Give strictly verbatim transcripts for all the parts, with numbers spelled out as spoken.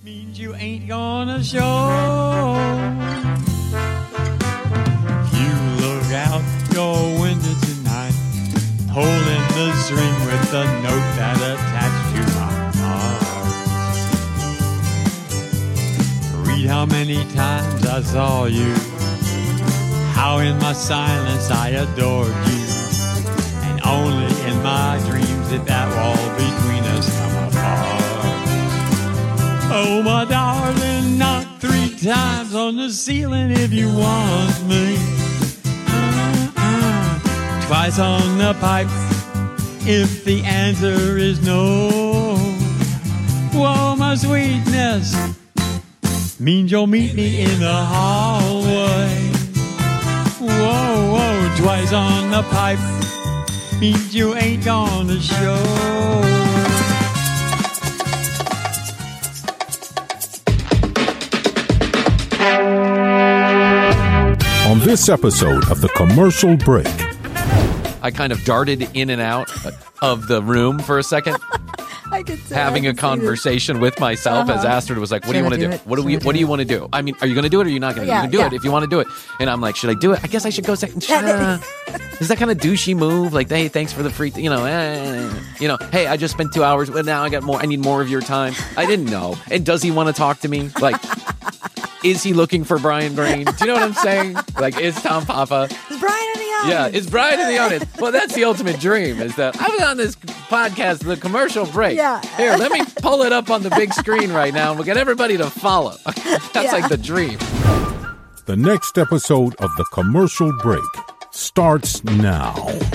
Means you ain't gonna show. You look out your window tonight, holding the string with the note that attached to my heart. Read how many times I saw you, how in my silence I adored you, and only in my dreams did that wall between us come apart. Oh, my darling, knock three times on the ceiling if you want me. Uh-uh. Twice on the pipe if the answer is no. Whoa, my sweetness means you'll meet me in the hallway. Whoa, whoa, twice on the pipe means you ain't gonna show. On this episode of The Commercial Break, I kind of darted in and out of the room for a second, I could say, having I a could conversation with myself Uh-huh. as Astrid was like, "What do you Should want I to do do? it? What do we? Should I What do do you it?" want to do? I mean, are you going to do it or are you not going to? Yeah, You can do yeah. it if you want to do it." And I'm like, "Should I do it? I guess I should go second." Uh, is that kind of douchey move? Like, hey, thanks for the free, you know, eh, you know, hey, I just spent two hours, but now I got more. I need more of your time. I didn't know. And does he want to talk to me? Like, is he looking for Brian Green? Do you know what I'm saying? Like, is Tom Papa? Is Brian in the audience? Yeah, is Brian in the audience? Well, that's the ultimate dream. Is that I was on this podcast, The Commercial Break. Yeah. Here, let me pull it up on the big screen right now, and we'll get everybody to follow. That's Yeah. like the dream. the next episode of The Commercial Break starts now.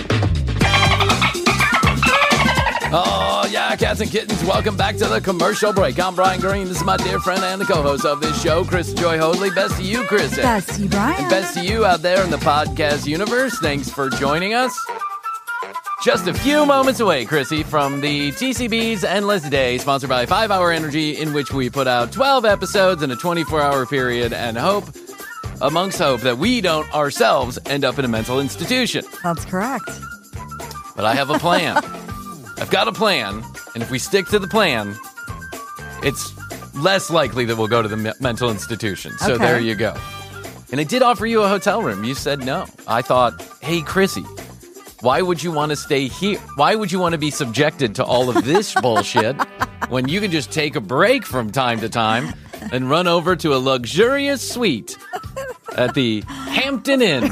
Oh, yeah, cats and kittens, welcome back to The Commercial Break. I'm Brian Green. This is my dear friend and the co-host of this show, Chris Joy Hoadley. Best to you, Chris. Best to you, Brian. And best to you out there in the podcast universe. Thanks for joining us. Just a few moments away, Chrissy, from the T C B's Endless Day, sponsored by five hour Energy, in which we put out twelve episodes in a twenty-four hour period and hope, amongst hope, that we don't ourselves end up in a mental institution. That's correct. But I have a plan. I've got a plan, and if we stick to the plan, it's less likely that we'll go to the me- mental institution. So Okay. there you go. And I did offer you a hotel room. You said no. I thought, hey, Chrissy, why would you want to stay here? Why would you want to be subjected to all of this bullshit when you can just take a break from time to time and run over to a luxurious suite at the Hampton Inn?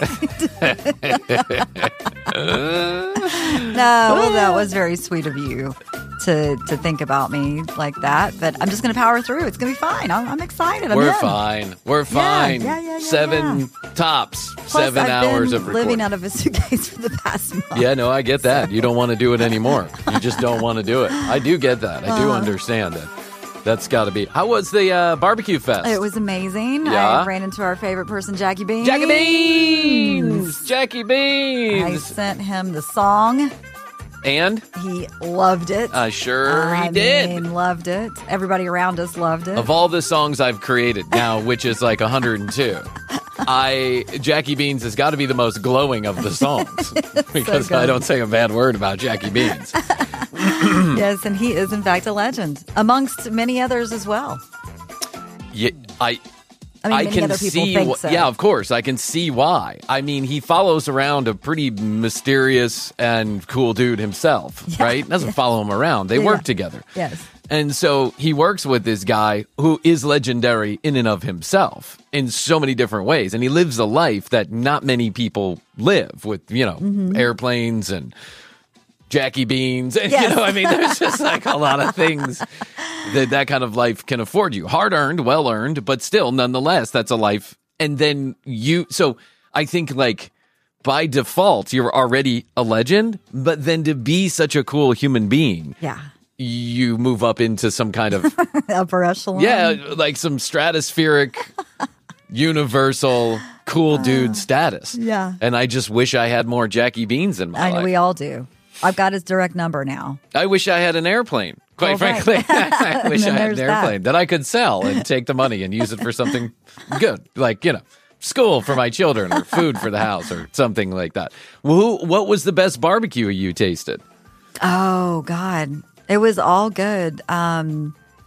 No, well, that was very sweet of you to to think about me like that. But I'm just going to power through. It's going to be fine. I'm, I'm excited. I'm We're in. fine. We're fine. yeah, yeah, yeah, Seven tops. Plus, seven I've hours been of recording. living out of a suitcase for the past month. Yeah, no, I get that. You don't want to do it anymore. You just don't want to do it. I do get that. I do Uh-huh. understand that. That's got to be. How was the uh, barbecue fest? It was amazing. Yeah? I ran into our favorite person, Jackie Beans. Jackie Beans! Jackie I Beans! sent him the song. And? He loved it. Uh, sure I he did. mean, loved it. Everybody around us loved it. Of all the songs I've created now, which is like one hundred two, I Jackie Beans has got to be the most glowing of the songs because good. I don't say a bad word about Jackie Beans. Yes, and he is in fact a legend, amongst many others as well. Yeah, I I mean, many can other people see. think wh- so. Yeah, of course, I can see why. I mean, he follows around a pretty mysterious and cool dude himself, Yeah, right? Doesn't yeah. follow him around. They Yeah, work yeah. together. Yes. And so he works with this guy who is legendary in and of himself in so many different ways. And he lives a life that not many people live with, you know, Mm-hmm. airplanes and Jackie Beans. And, Yes. you know, I mean, there's just like a lot of things that that kind of life can afford you. Hard earned, well earned, but still, nonetheless, that's a life. And then you, so I think like by default, you're already a legend, but then to be such a cool human being, Yeah. you move up into some kind of, Upper echelon. yeah, like some stratospheric, universal, cool dude status. yeah. And I just wish I had more Jackie Beans in my I know life. we all do. I've got his direct number now. I wish I had an airplane. Quite Well, right. frankly, I wish I then had an there's that. airplane that. I could sell and take the money and use it for something good, like, you know, school for my children or food for the house or something like that. Who, what was the best barbecue you tasted? Oh God, it was all good. Um,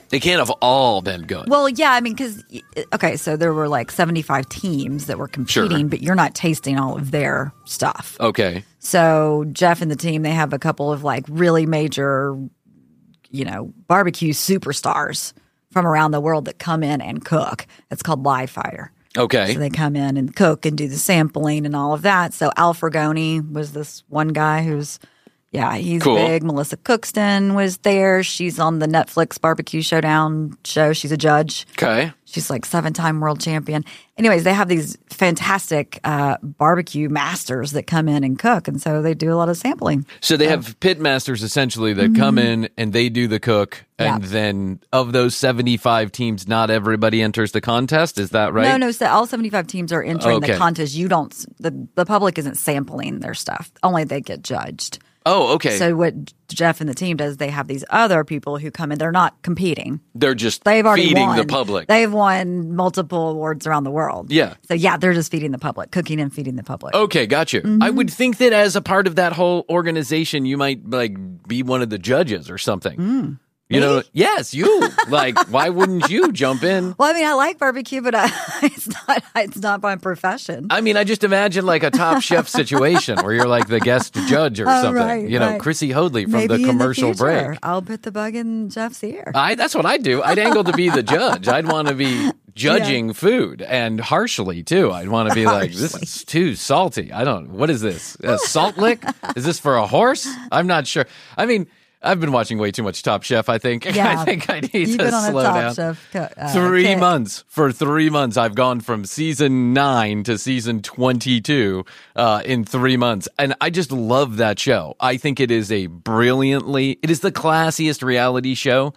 They can't have all been good. Well, yeah, I mean, because, okay, so there were like seventy-five teams that were competing, Sure. but you're not tasting all of their stuff. Okay. So Jeff and the team, they have a couple of like really major, you know, barbecue superstars from around the world that come in and cook. It's called Live Fire. Okay. So they come in and cook and do the sampling and all of that. So Al Fragoni was this one guy who's, yeah, he's Cool. big. Melissa Cookston was there. She's on the Netflix Barbecue Showdown show. She's a judge. Okay. She's like seven-time world champion. Anyways, they have these fantastic uh, barbecue masters that come in and cook, and so they do a lot of sampling. So they have pit masters essentially that come in and they do the cook, and Yeah. then of those seventy-five teams, not everybody enters the contest. Is that right? No, no. So all seventy-five teams are entering Okay. the contest. You don't. The the public isn't sampling their stuff. Only they get judged. Oh, okay. So what Jeff and the team does, they have these other people who come in. They're not competing. They're just They've already feeding won. the public. They've won multiple awards around the world. Yeah. So yeah, they're just feeding the public, cooking and feeding the public. Okay, got you. Mm-hmm. I would think that as a part of that whole organization, you might like be one of the judges or something. Mm. You know, yes, you. Like, why wouldn't you jump in? Well, I mean, I like barbecue, but I, it's not. It's not my profession. I mean, I just imagine like a Top Chef situation where you're like the guest judge or Oh, something. right, you know, right. Chrissy Hoadley from Maybe the in commercial future, break. I'll put the bug in Jeff's ear. I that's what I'd do. I'd angle to be the judge. I'd want to be judging food, and harshly too. I'd want to be like, this Harshly. is too salty. I don't. What is this? A salt lick? Is this for a horse? I'm not sure. I mean, I've been watching way too much Top Chef. I think. Yeah. I think I need You've to been on slow a Top down. Chef co- uh, Three kick. months. For three months, I've gone from season nine to season twenty-two uh, in three months. And I just love that show. I think it is a brilliantly, it is the classiest reality show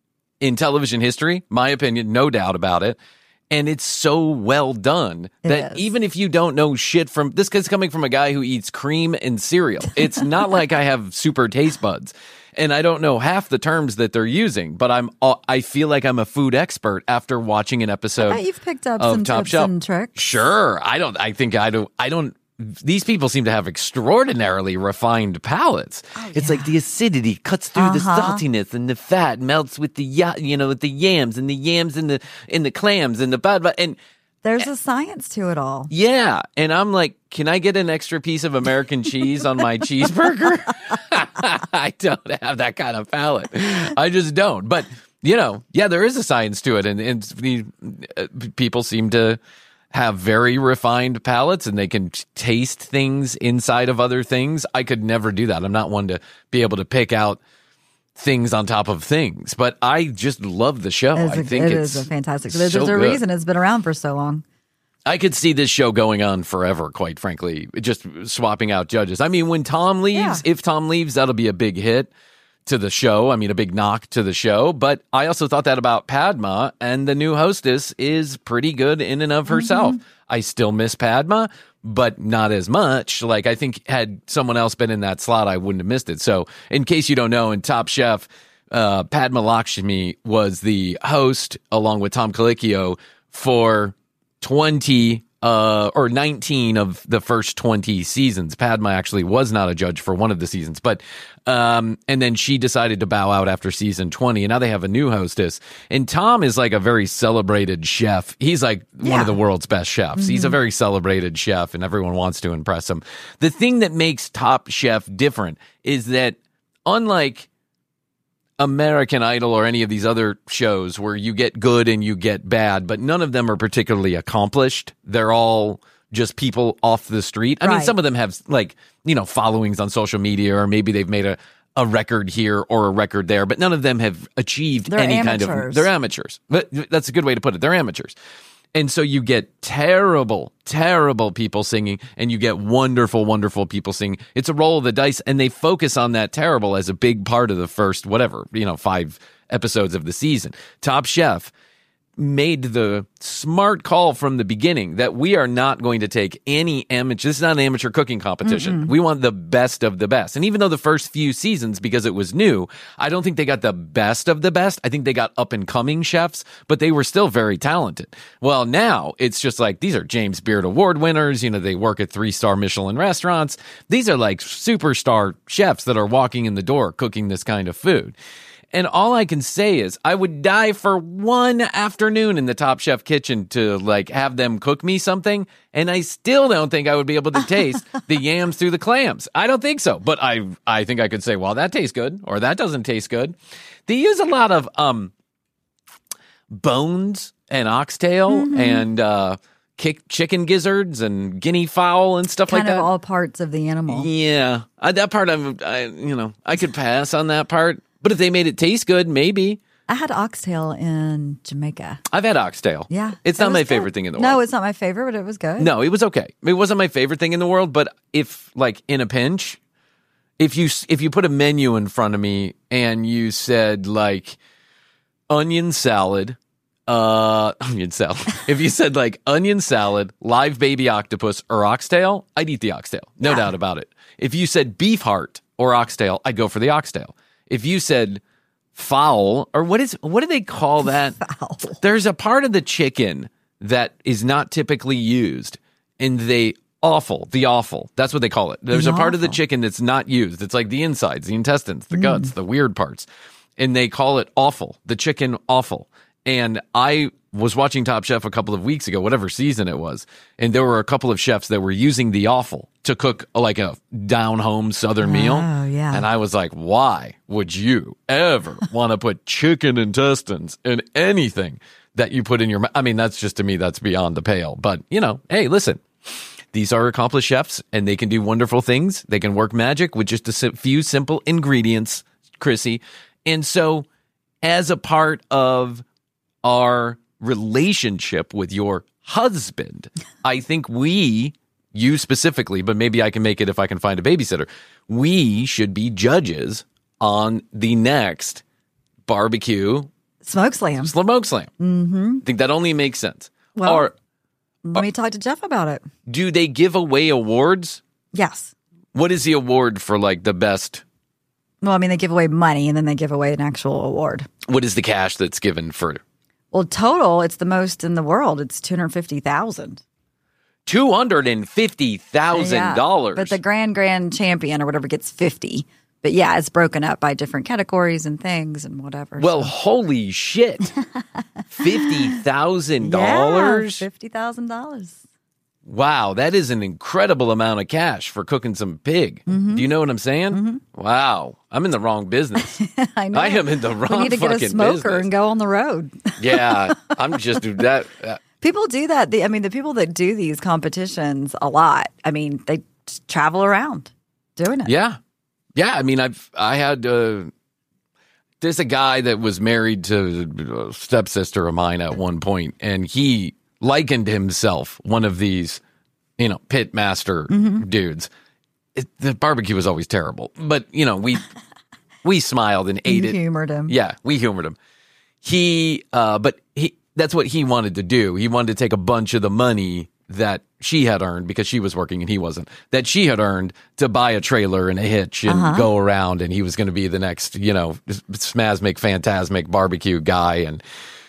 in television history, my opinion, no doubt about it. And it's so well done It that is. even if you don't know shit from this, is coming from a guy who eats cream and cereal. It's not like I have super taste buds. And I don't know half the terms that they're using, but I'm uh, I feel like I'm a food expert after watching an episode. I bet you've picked up of some Top tips Shelf. and tricks. Sure, I don't. I think I don't. I don't. These people seem to have extraordinarily refined palates. It's like the acidity cuts through the Uh-huh. saltiness, and the fat melts with the ya- you know with the yams and the yams and the in the clams and the bad and. There's a science to it all. Yeah, and I'm like, can I get an extra piece of American cheese on my cheeseburger? I don't have that kind of palate. I just don't. But, you know, yeah, there is a science to it. And, and the, uh, people seem to have very refined palates and they can t- taste things inside of other things. I could never do that. I'm not one to be able to pick out things on top of things, but I just love the show. It's I a- think it it's is a fantastic. There's, so there's a good. reason it's been around for so long. I could see this show going on forever, quite frankly, just swapping out judges. I mean, when Tom leaves, Yeah. if Tom leaves, that'll be a big hit to the show. I mean, a big knock to the show. But I also thought that about Padma, and the new hostess is pretty good in and of herself. Mm-hmm. I still miss Padma, but not as much. Like, I think had someone else been in that slot, I wouldn't have missed it. So, in case you don't know, in Top Chef, uh, Padma Lakshmi was the host along with Tom Colicchio for twenty uh, or nineteen of the first twenty seasons. Padma actually was not a judge for one of the seasons, but um, and then she decided to bow out after season twenty, and now they have a new hostess. And Tom is like a very celebrated chef. He's like one Yeah. of the world's best chefs. He's a very celebrated chef, and everyone wants to impress him. The thing that makes Top Chef different is that unlike American Idol or any of these other shows where you get good and you get bad, but none of them are particularly accomplished. They're all just people off the street. I mean, Right. some of them have like, you know, followings on social media, or maybe they've made a, a record here or a record there, but none of them have achieved They're any kind amateurs. of, they're amateurs. But that's a good way to put it. They're amateurs. And so you get terrible, terrible people singing, and you get wonderful, wonderful people singing. It's a roll of the dice, and they focus on that terrible as a big part of the first, whatever, you know, five episodes of the season. Top Chef made the smart call from the beginning that we are not going to take any amateur. This is not an amateur cooking competition. We want the best of the best. And even though the first few seasons, because it was new, I don't think they got the best of the best. I think they got up and coming chefs, but they were still very talented. Well, now it's just like, these are James Beard Award winners. You know, they work at three star Michelin restaurants. These are like superstar chefs that are walking in the door cooking this kind of food. And all I can say is I would die for one afternoon in the Top Chef kitchen to like have them cook me something. And I still don't think I would be able to taste the yams through the clams. I don't think so. But I I think I could say, well, that tastes good or that doesn't taste good. They use a lot of um bones and oxtail mm-hmm. and uh, kick, chicken gizzards and guinea fowl and stuff kind like that. Kind of all parts of the animal. Yeah. I, that part, I'm, I, you know, I could pass on that part. But if they made it taste good, maybe. I had oxtail in Jamaica. I've had oxtail. Yeah. It's it not my good. favorite thing in the world. No, it's not my favorite, but it was good. No, it was okay. It wasn't my favorite thing in the world, but if, like, in a pinch, if you if you put a menu in front of me and you said, like, onion salad, uh, onion salad. If you said, like, onion salad, live baby octopus, or oxtail, I'd eat the oxtail. No yeah. doubt about it. If you said beef heart or oxtail, I'd go for the oxtail. If you said fowl, or what is what do they call that? Fowl. There's a part of the chicken that is not typically used, and they offal, the offal. That's what they call it. There's the a part offal. of the chicken that's not used. It's like the insides, the intestines, the mm. guts, the weird parts, and they call it offal, the chicken offal. And I was watching Top Chef a couple of weeks ago, whatever season it was, and there were a couple of chefs that were using the offal to cook like a down-home Southern meal. Oh, yeah. And I was like, why would you ever want to put chicken intestines in anything that you put in your mouth? I mean, that's just, to me, that's beyond the pale. But, you know, hey, listen, these are accomplished chefs, and they can do wonderful things. They can work magic with just a few simple ingredients, Chrissy. And so, as a part of our relationship with your husband, I think we, you specifically, but maybe I can make it if I can find a babysitter, we should be judges on the next barbecue Smoke Slam. Smoke Slam. Mm-hmm. I think that only makes sense. Well, or, let me talk to Jeff about it. Do they give away awards? Yes. What is the award for, like, the best? Well, I mean, they give away money, and then they give away an actual award. What is the cash that's given for? Well, total, it's the most in the world. It's two hundred fifty thousand dollars. two hundred fifty thousand dollars. Yeah, but the grand, grand champion or whatever gets fifty. But yeah, it's broken up by different categories and things and whatever. Well, so. Holy shit. fifty thousand dollars? Yeah, fifty thousand dollars. Wow, that is an incredible amount of cash for cooking some pig. Mm-hmm. Do you know what I'm saying? Mm-hmm. Wow, I'm in the wrong business. I know. I am in the wrong fucking business. We need to get a smoker business. and go on the road. Yeah, I'm just do that. Uh, people do that. The, I mean, the people that do these competitions a lot, I mean, they just travel around doing it. Yeah. Yeah, I mean, I've I had uh, there's a guy that was married to a stepsister of mine at one point, and he likened himself one of these, you know, pit master mm-hmm. dudes. It, the barbecue was always terrible, but you know, we we smiled and ate you it. Humored him. Yeah, we humored him. He, uh, but he that's what he wanted to do. He wanted to take a bunch of the money that she had earned because she was working and he wasn't, that she had earned to buy a trailer and a hitch and uh-huh. go around, and he was going to be the next, you know, smazmic, phantasmic barbecue guy. And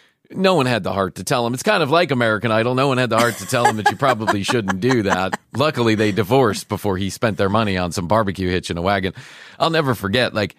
no one had the heart to tell him. It's kind of like American Idol. No one had the heart to tell him that you probably shouldn't do that. Luckily, they divorced before he spent their money on some barbecue hitch in a wagon. I'll never forget, like,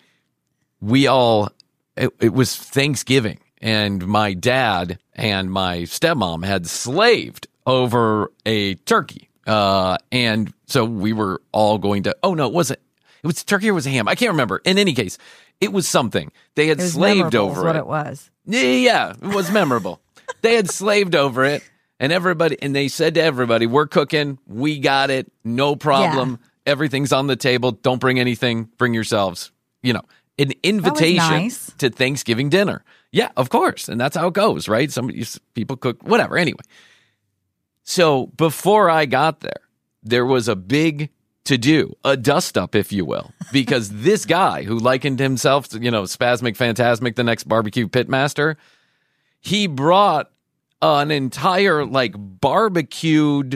we all, it, it was Thanksgiving, and my dad and my stepmom had slaved over a turkey. Uh, and so we were all going to, oh no, it wasn't, it was turkey or was it ham? I can't remember. In any case, it was something. They had slaved over is it. what it was. Yeah, it was memorable. They had slaved over it, and everybody, and they said to everybody, we're cooking, we got it, no problem. Yeah. Everything's on the table. Don't bring anything, bring yourselves. You know, an invitation nice. to Thanksgiving dinner. Yeah, of course. And that's how it goes, right? Some people cook, whatever. Anyway. So before I got there, there was a big to-do, a dust-up, if you will, because this guy who likened himself to, you know, Spasmic Phantasmic, the next barbecue pitmaster, he brought an entire, like, barbecued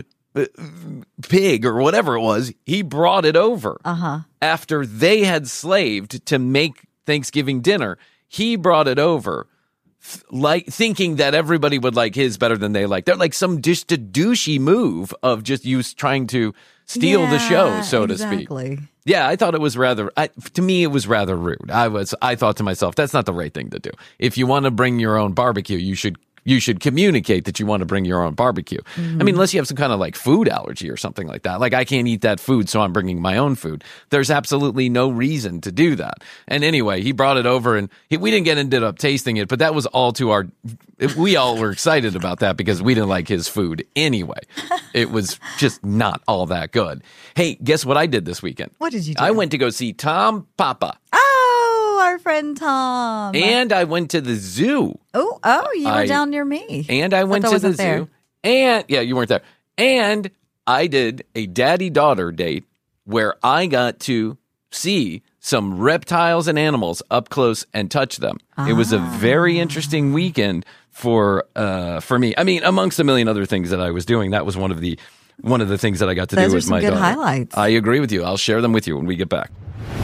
pig or whatever it was. He brought it over uh-huh. after they had slaved to make Thanksgiving dinner. He brought it over, like thinking that everybody would like his better than they like. They're like some just a douchey move of just you trying to steal yeah, the show, so exactly. to speak. Yeah, I thought it was rather, I, to me, it was rather rude. I was, I thought to myself, that's not the right thing to do. If you want to bring your own barbecue, you should, you should communicate that you want to bring your own barbecue. Mm-hmm. I mean, unless you have some kind of like food allergy or something like that. Like, I can't eat that food, so I'm bringing my own food. There's absolutely no reason to do that. And anyway, he brought it over and he, we didn't get ended up tasting it, but that was all to our, we all were excited about that because we didn't like his food anyway. It was just not all that good. Hey, guess what I did this weekend? What did you do? I went to go see Tom Papa. Oh, our friend Tom. And I went to the zoo. Oh, oh, you were I, down near me. And I went to the there. zoo. And, yeah, you weren't there. And I did a daddy-daughter date where I got to see some reptiles and animals up close and touch them. Ah. It was a very interesting weekend for uh, for me. I mean, amongst a million other things that I was doing, that was one of the one of the things that I got to Those do are with some my good daughter. Highlights. I agree with you. I'll share them with you when we get back.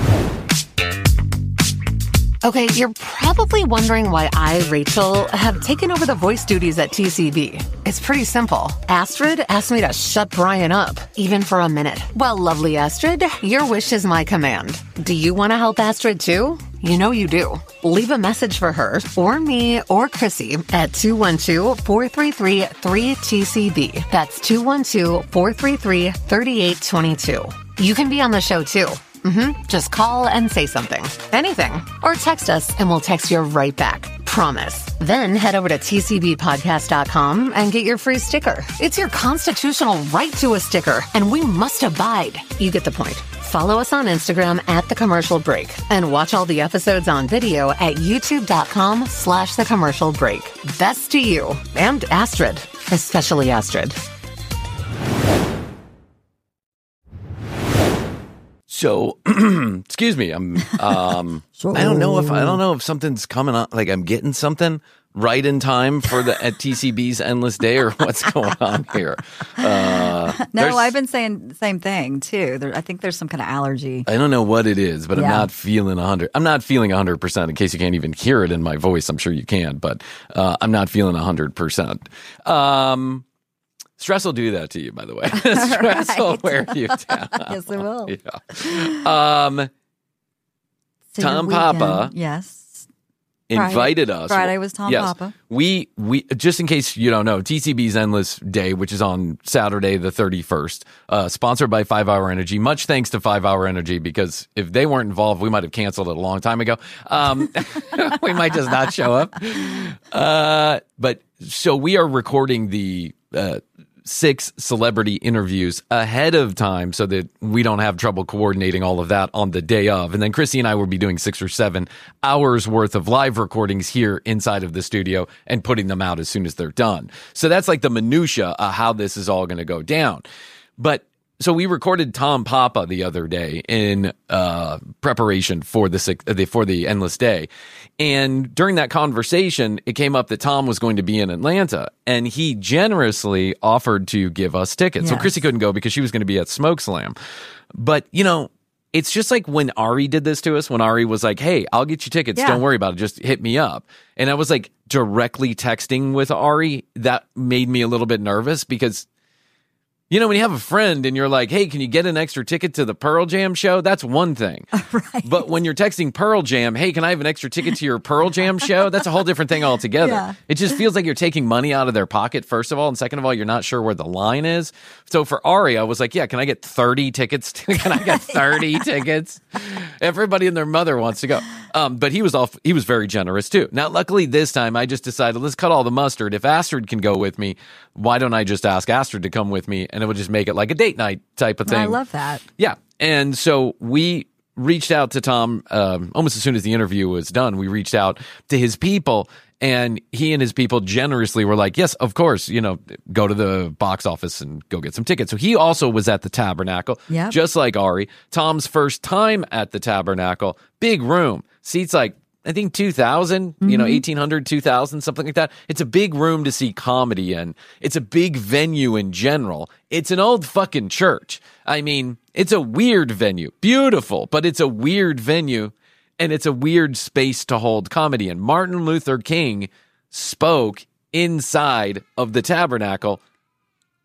Okay, you're probably wondering why I, Rachel, have taken over the voice duties at T C B. It's pretty simple. Astrid asked me to shut Brian up, even for a minute. Well, lovely Astrid, your wish is my command. Do you want to help Astrid too? You know you do. Leave a message for her, or me, or Chrissy at two one two, four three three, three T C B. That's two one two, four three three, three eight two two. You can be on the show too. Mm-hmm. Just call and say something. Anything. Or text us and we'll text you right back. Promise. Then head over to T C B podcast dot com and get your free sticker. It's your constitutional right to a sticker, and we must abide. You get the point. Follow us on Instagram at The Commercial Break and watch all the episodes on video at youtube.com slash The Commercial Break. Best to you and Astrid, especially Astrid. So, excuse me. I'm. Um, so, I don't know if I don't know if something's coming up. Like I'm getting something right in time for the at T C B's Endless Day, or what's going on here? Uh, no, I've been saying the same thing too. There, I think there's some kind of allergy. I don't know what it is, but yeah. I'm not feeling a hundred. I'm not feeling a hundred percent. In case you can't even hear it in my voice, I'm sure you can, but uh, I'm not feeling a hundred percent. Um. Stress will do that to you, by the way. Stress right. will wear you down. Yes, it will. Yeah. Um, so Tom Papa yes. invited Friday. us. Friday was Tom yes, Papa. We, we, just in case you don't know, T C B's Endless Day, which is on Saturday the thirty-first, uh, sponsored by five hour Energy. Much thanks to five hour Energy, because if they weren't involved, we might have canceled it a long time ago. Um, we might just not show up. Uh, but so we are recording the uh, six celebrity interviews ahead of time so that we don't have trouble coordinating all of that on the day of. And then Chrissy and I will be doing six or seven hours worth of live recordings here inside of the studio and putting them out as soon as they're done. So that's like the minutia of how this is all going to go down. But so we recorded Tom Papa the other day in uh, preparation for the for the Endless Day. And during that conversation, it came up that Tom was going to be in Atlanta, and he generously offered to give us tickets. Yes. So Chrissy couldn't go because she was going to be at Smoke Slam. But, you know, it's just like when Ari did this to us, when Ari was like, hey, I'll get you tickets. Yeah. Don't worry about it. Just hit me up. And I was like directly texting with Ari. That made me a little bit nervous because, you know, when you have a friend and you're like, hey, can you get an extra ticket to the Pearl Jam show? That's one thing. Right. But when you're texting Pearl Jam, hey, can I have an extra ticket to your Pearl Jam show? That's a whole different thing altogether. Yeah. It just feels like you're taking money out of their pocket, first of all. And second of all, you're not sure where the line is. So for Ari, I was like, yeah, can I get thirty tickets? Can I get thirty tickets? Everybody and their mother wants to go. Um, but he was all, he was very generous too. Now, luckily this time I just decided, let's cut all the mustard. If Astrid can go with me, why don't I just ask Astrid to come with me? And it would just make it like a date night type of thing. I love that. Yeah. And so we reached out to Tom um, almost as soon as the interview was done. We reached out to his people, and he and his people generously were like, yes, of course, you know, go to the box office and go get some tickets. So he also was at the Tabernacle, Yep. just like Ari. Tom's first time at the Tabernacle, big room, seats like, I think two thousand, you know, eighteen hundred, two thousand, something like that. It's a big room to see comedy in. It's a big venue in general. It's an old fucking church. I mean, it's a weird venue. Beautiful, but it's a weird venue, and it's a weird space to hold comedy in. Martin Luther King spoke inside of the Tabernacle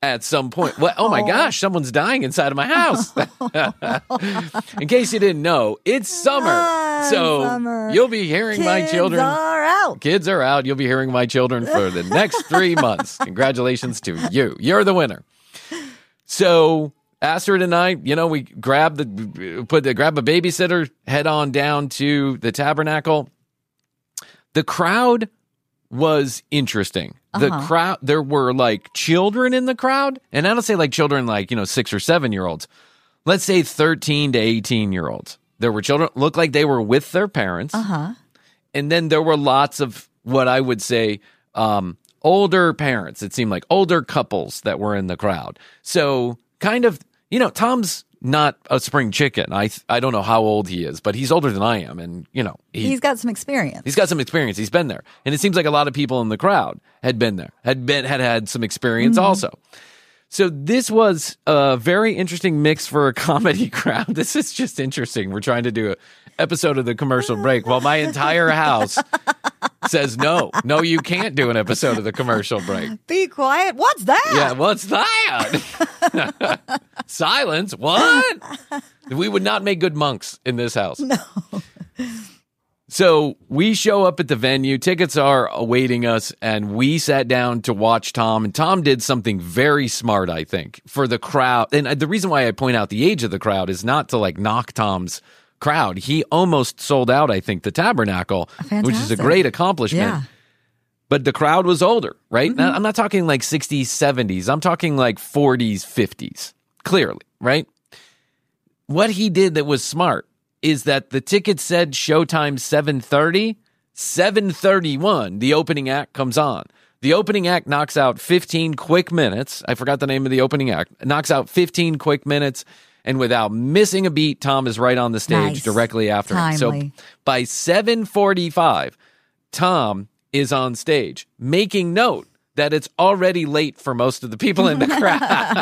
at some point. What? Oh my gosh, someone's dying inside of my house. In case you didn't know, it's summer. Ah, so summer. You'll be hearing Kids my children. are out. Kids are out. You'll be hearing my children for the next three months. Congratulations to you. You're the winner. So Astrid and I, you know, we grab the put the grab a babysitter, head on down to the Tabernacle. The crowd was interesting. The Uh-huh. crowd, there were like children in the crowd, and I don't say like children like, you know, six or seven year olds. Let's say thirteen to eighteen year olds. There were children, looked like they were with their parents. Uh-huh. And then there were lots of what I would say um, older parents. It seemed like older couples that were in the crowd. So kind of, you know, Tom's not a spring chicken. I I don't know how old he is, but he's older than I am. And, you know, he, He's got some experience. he's got some experience. He's been there. And it seems like a lot of people in the crowd had been there, had been had had some experience Mm-hmm. also. So this was a very interesting mix for a comedy crowd. This is just interesting. We're trying to do an episode of the commercial break while my entire house says no. No, you can't do an episode of the commercial break. Be quiet. What's that? Yeah, what's that? Silence? What? We would not make good monks in this house. No. So we show up at the venue. Tickets are awaiting us, and we sat down to watch Tom. And Tom did something very smart, I think, for the crowd. And the reason why I point out the age of the crowd is not to like knock Tom's crowd. He almost sold out, I think, the Tabernacle, which is a Fantastic. great accomplishment. Yeah. But the crowd was older, right? Now, I'm not talking like sixties, seventies. I'm talking like forties, fifties, clearly, right? What he did that was smart is that the ticket said showtime seven thirty. seven thirty-one, the opening act comes on. The opening act knocks out fifteen quick minutes. I forgot the name of the opening act. It knocks out fifteen quick minutes. And without missing a beat, Tom is right on the stage Nice. directly after him. So Timely. by seven forty-five, Tom is on stage, making note that it's already late for most of the people in the crowd.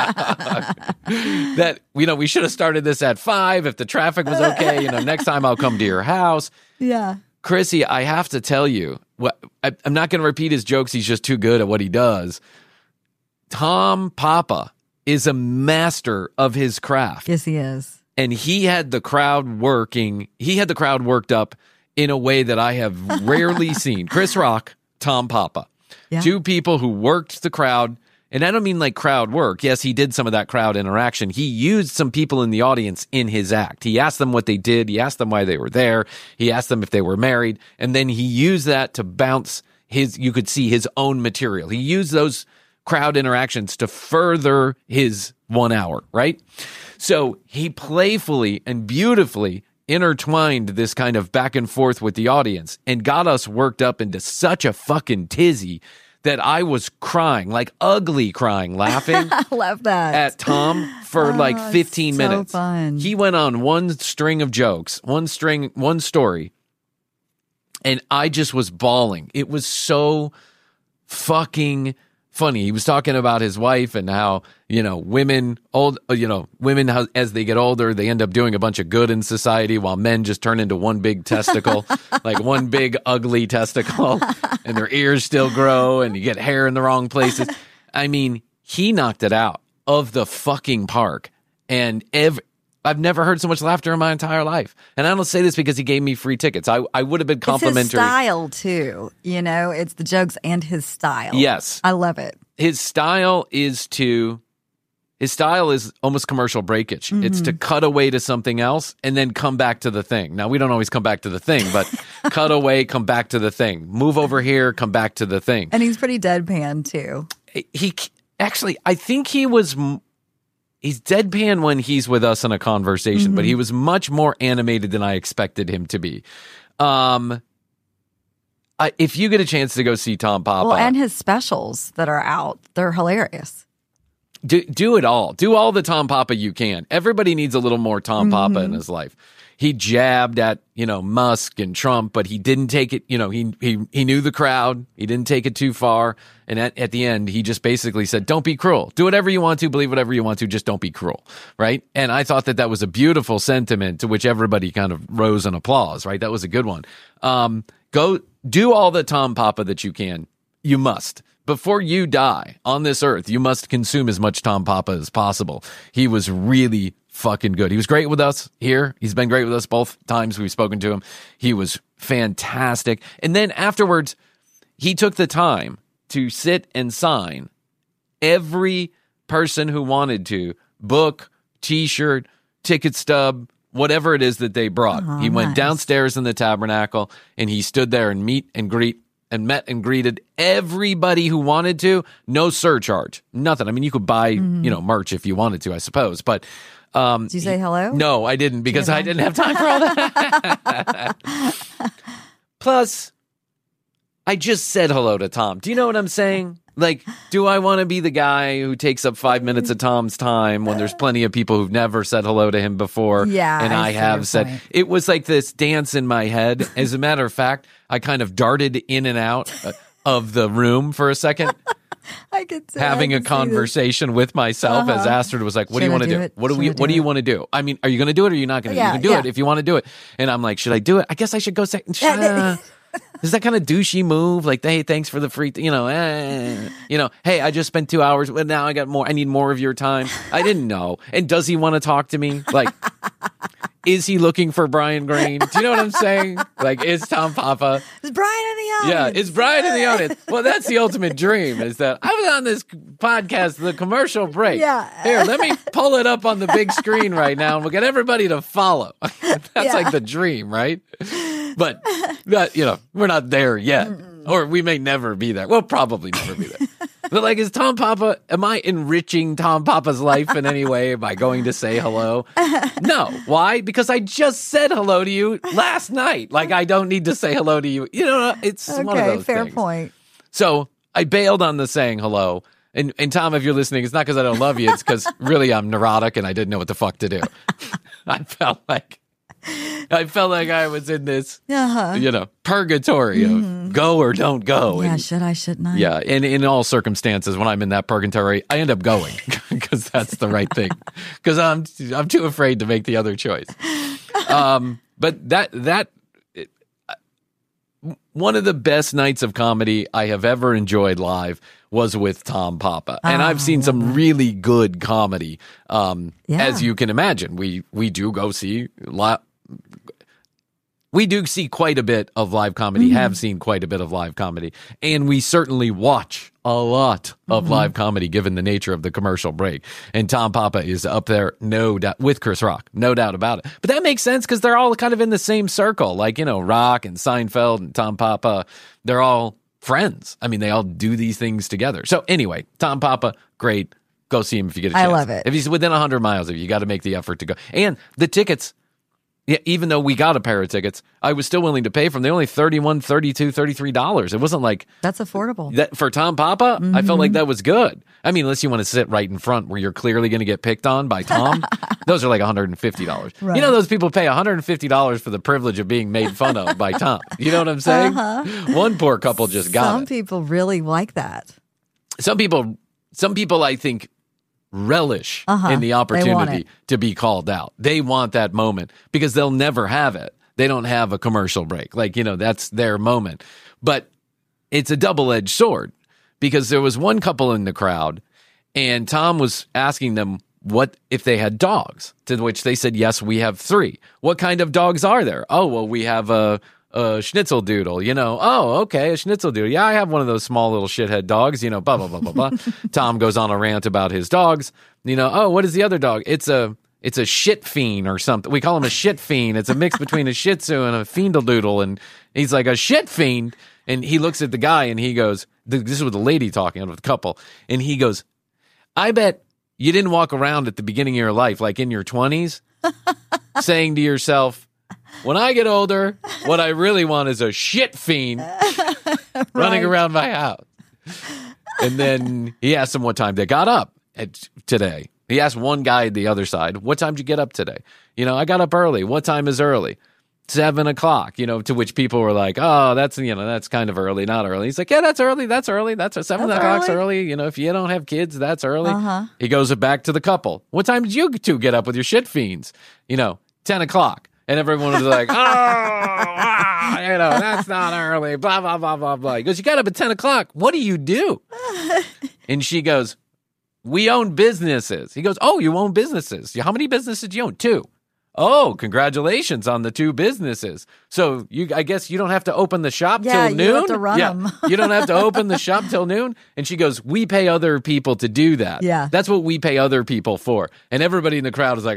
That, you know, we should have started this at five if the traffic was okay. You know, next time I'll come to your house. Yeah. Chrissy, I have to tell you, what I, I'm not going to repeat his jokes. He's just too good at what he does. Tom Papa is a master of his craft. Yes, he is. And he had the crowd working. He had the crowd worked up in a way that I have rarely seen. Chris Rock, Tom Papa. Yeah. Two people who worked the crowd. And I don't mean like crowd work. Yes, he did some of that crowd interaction. He used some people in the audience in his act. He asked them what they did. He asked them why they were there. He asked them if they were married. And then he used that to bounce his, you could see his own material. He used those crowd interactions to further his one hour, right? So he playfully and beautifully intertwined this kind of back and forth with the audience and got us worked up into such a fucking tizzy that I was crying, like ugly crying, laughing I love that. at Tom for Oh, like it's fifteen so minutes. fun. He went on one string of jokes, one string, one story, and I just was bawling. It was so fucking funny. He was talking about his wife and how, you know, women old, you know, women how, as they get older, they end up doing a bunch of good in society while men just turn into one big testicle, like one big ugly testicle, and their ears still grow and you get hair in the wrong places. I mean, he knocked it out of the fucking park. And every, I've never heard so much laughter in my entire life. And I don't say this because he gave me free tickets. I, I would have been It's his complimentary. style, too. You know, it's the jokes and his style. Yes. I love it. His style is to, his style is almost commercial breakage. Mm-hmm. It's to cut away to something else and then come back to the thing. Now, we don't always come back to the thing, but cut away, come back to the thing. Move over here, come back to the thing. And he's pretty deadpan, too. He actually, I think he was, he's deadpan when he's with us in a conversation, Mm-hmm. but he was much more animated than I expected him to be. Um, I, if you get a chance to go see Tom Papa, Well, and his specials that are out, they're hilarious. do, do it all. Do all the Tom Papa you can. Everybody needs a little more Tom Papa Mm-hmm. in his life. He jabbed at, you know, Musk and Trump, but he didn't take it, you know, he he he knew the crowd. He didn't take it too far. And at, at the end, he just basically said, don't be cruel. Do whatever you want to, believe whatever you want to, just don't be cruel, right? And I thought that that was a beautiful sentiment to which everybody kind of rose in applause, right? That was a good one. Um, go do all the Tom Papa that you can. You must. before you die on this earth, you must consume as much Tom Papa as possible. He was really fucking good. He was great with us here. He's been great with us both times we've spoken to him. He was fantastic. And then afterwards, he took the time to sit and sign every person who wanted to, book, t-shirt, ticket stub, whatever it is that they brought. Oh, he went nice. downstairs in the tabernacle and he stood there and meet and greet and met and greeted everybody who wanted to. No surcharge, nothing. I mean, you could buy, mm-hmm. you know, merch if you wanted to, I suppose. But um, did you say hello? No, I didn't because I didn't have time for all that. Plus, I just said hello to Tom. Do you know what I'm saying? Like, do I want to be the guy who takes up five minutes of Tom's time when there's plenty of people who've never said hello to him before? Yeah, and I, I see have your said. point. It was like this dance in my head. As a matter of fact, I kind of darted in and out uh, of the room for a second, I could say, having I a could see conversation with myself Uh-huh. as Astrid was like, "What do you Should I want to do do? it? What do Should we? I do What do you it?" want to do? I mean, are you going to do it or are you not going to? Yeah, you can do yeah. it if you want to do it." And I'm like, "Should I do it? I guess I should go say." Uh, Is that kind of douchey move? Like, hey, thanks for the free, th- you know, eh, you know, hey, I just spent two hours, but now I got more. I need more of your time. I didn't know. And does he want to talk to me? Like, is he looking for Brian Green? Do you know what I'm saying? Like, is Tom Papa? Is Brian in the Yeah, audience? is Brian in the audience? Well, that's the ultimate dream. Is that I was on this podcast, the commercial break. Yeah. Here, let me pull it up on the big screen right now, and we'll get everybody to follow. That's Yeah. like the dream, right? But, but, you know, we're not there yet. Mm-mm. Or we may never be there. We'll probably never be there. But, like, is Tom Papa, am I enriching Tom Papa's life in any way by going to say hello? No. Why? Because I just said hello to you last night. Like, I don't need to say hello to you. You know, it's Okay, one of those fair things. point. So I bailed on the saying hello. And, and Tom, if you're listening, it's not because I don't love you. It's because really I'm neurotic and I didn't know what the fuck to do. I felt like I felt like I was in this, Uh-huh. you know, purgatory of go or don't go. Yeah, And, should I, shouldn't I? yeah, and in all circumstances, when I'm in that purgatory, I end up going because that's the right thing. Because I'm I'm too afraid to make the other choice. Um, but that that it, one of the best nights of comedy I have ever enjoyed live was with Tom Papa, and Oh, I've seen some really good comedy. Um, Yeah. as you can imagine, we we do go see li- we do see quite a bit of live comedy. Mm-hmm. Have seen quite a bit of live comedy, and we certainly watch a lot of Mm-hmm. live comedy, given the nature of the commercial break. And Tom Papa is up there, no doubt, with Chris Rock, no doubt about it. But that makes sense because they're all kind of in the same circle, like you know, Rock and Seinfeld and Tom Papa. They're all friends. I mean, they all do these things together. So anyway, Tom Papa, great. Go see him if you get a I chance. love it. If he's within one hundred miles of you, you got to make the effort to go. And the tickets, yeah, even though we got a pair of tickets, I was still willing to pay for them. They're only thirty-one dollars, thirty-two dollars, thirty-three dollars. It wasn't like That's affordable. that for Tom Papa. Mm-hmm. I felt like that was good. I mean, unless you want to sit right in front where you're clearly going to get picked on by Tom, those are like one hundred fifty dollars. Right. You know, those people pay one hundred fifty dollars for the privilege of being made fun of by Tom. You know what I'm saying? Uh-huh. One poor couple just got Some it. people really like that. Some people, some people, I think, relish Uh-huh. in the They want opportunity it. to be called out. They want that moment because they'll never have it. They don't have a commercial break. Like, you know, that's their moment. But it's a double-edged sword because there was one couple in the crowd and Tom was asking them what if they had dogs, to which they said, yes, we have three. What kind of dogs are there? Oh, well, we have a, a schnitzel doodle, you know. Oh, okay, a schnitzel doodle. Yeah, I have one of those small little shithead dogs, you know, blah, blah, blah, blah, blah. Tom goes on a rant about his dogs. You know, oh, what is the other dog? It's a it's a shit fiend or something. We call him a shit fiend. It's a mix between a shih tzu and a fiendle-doodle. And he's like, a shit fiend? And he looks at the guy and he goes, this is with the lady talking, with the couple. And he goes, I bet you didn't walk around at the beginning of your life, like in your twenties, saying to yourself, when I get older, what I really want is a shit fiend running around my house. And then he asked him what time they got up at, today. He asked one guy at the other side, what time did you get up today? You know, I got up early. What time is early? Seven o'clock, you know, to which people were like, oh, that's, you know, that's kind of early, not early. He's like, yeah, that's early. That's early. That's a seven That's o'clock's early. early. You know, if you don't have kids, that's early. Uh-huh. He goes back to the couple. What time did you two get up with your shit fiends? You know, ten o'clock. And everyone was like, oh, ah, you know, that's not early, blah, blah, blah, blah, blah. He goes, you got up at ten o'clock. What do you do? And she goes, we own businesses. He goes, oh, you own businesses. How many businesses do you own? Two. Oh, congratulations on the two businesses. So you, I guess you don't have to open the shop Yeah, till you noon? have to run yeah, 'em. You don't have to open the shop till noon? And she goes, we pay other people to do that. Yeah. That's what we pay other people for. And everybody in the crowd is like,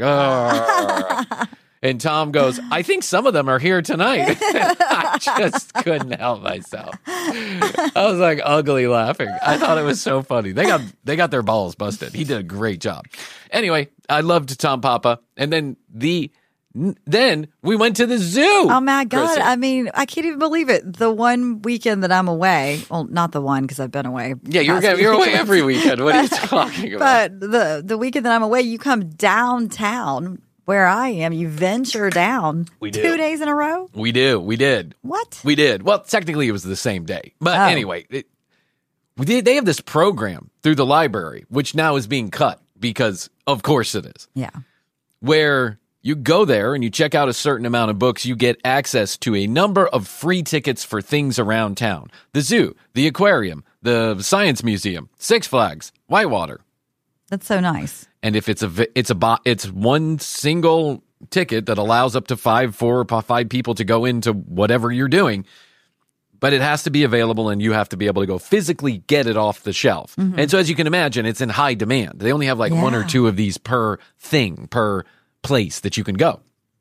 oh. And Tom goes, I think some of them are here tonight. I just couldn't help myself. I was like ugly laughing. I thought it was so funny. They got they got their balls busted. He did a great job. Anyway, I loved Tom Papa. And then the then we went to the zoo. Oh my God. Chrissy. I mean, I can't even believe it. The one weekend that I'm away, well, not the one because I've been away. Yeah, you're, past you're away weekends. every weekend. What are you talking about? But the, the weekend that I'm away, you come downtown where I am. You venture down We do. two days in a row. We do. We did. What? We did. Well, technically it was the same day. But Oh. anyway, it, we did, they have this program through the library, which now is being cut because of course it is, Yeah. where you go there and you check out a certain amount of books, you get access to a number of free tickets for things around town. The zoo, the aquarium, the science museum, Six Flags, Whitewater. That's so nice. And if it's a vi- it's a bo- it's one single ticket that allows up to five, four or five people to go into whatever you're doing, but it has to be available and you have to be able to go physically get it off the shelf. And so as you can imagine, it's in high demand. They only have like one or Yeah. two of these per thing, per place that you can go.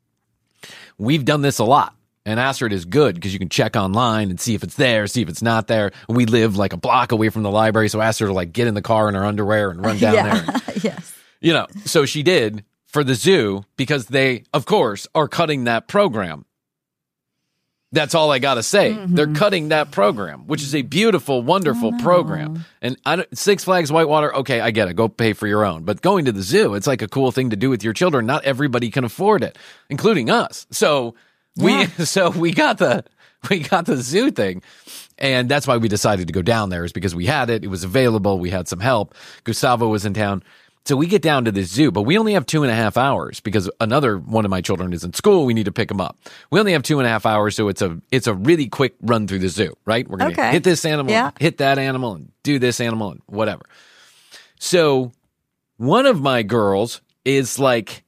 We've done this a lot. And Astrid is good because you can check online and see if it's there, see if it's not there. And we live like a block away from the library, so Astrid will like get in the car in her underwear and run down yeah. there. Yes. You know, so she did for the zoo because they, of course, are cutting that program. That's all I got to say. Mm-hmm. They're cutting that program, which is a beautiful, wonderful program. And I don't, Six Flags Whitewater, okay, I get it. Go pay for your own. But going to the zoo, it's like a cool thing to do with your children. Not everybody can afford it, including us. So we, Yeah. so we got the, we got the zoo thing. And that's why we decided to go down there is because we had it. It was available. We had some help. Gustavo was in town. So we get down to the zoo, but we only have two and a half hours because another one of my children is in school. We need to pick him up. We only have two and a half hours, so it's a it's a really quick run through the zoo, right? We're gonna Okay. hit this animal, Yeah. hit that animal, and do this animal, and whatever. So one of my girls is like,